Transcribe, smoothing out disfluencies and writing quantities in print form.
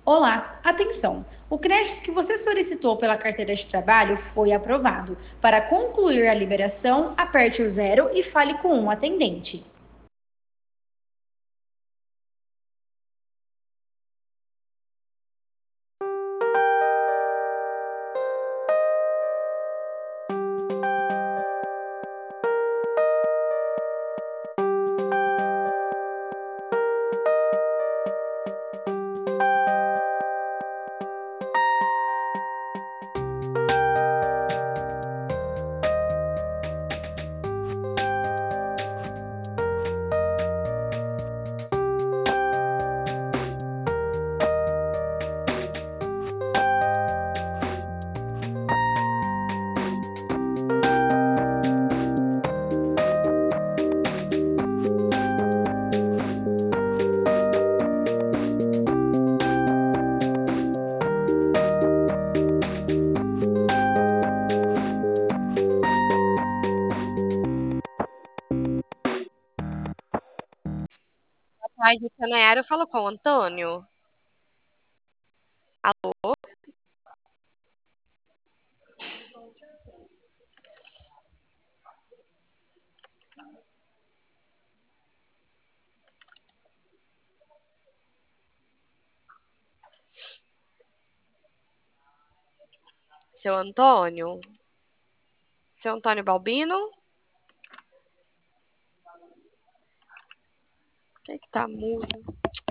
Olá, atenção! O crédito que você solicitou pela carteira de trabalho foi aprovado. Para concluir a liberação, aperte o zero e fale com um atendente. Ai, de Nayara, eu falo com o Antônio. Alô? Seu Antônio? Seu Antônio Balbino? Por que tá mudo?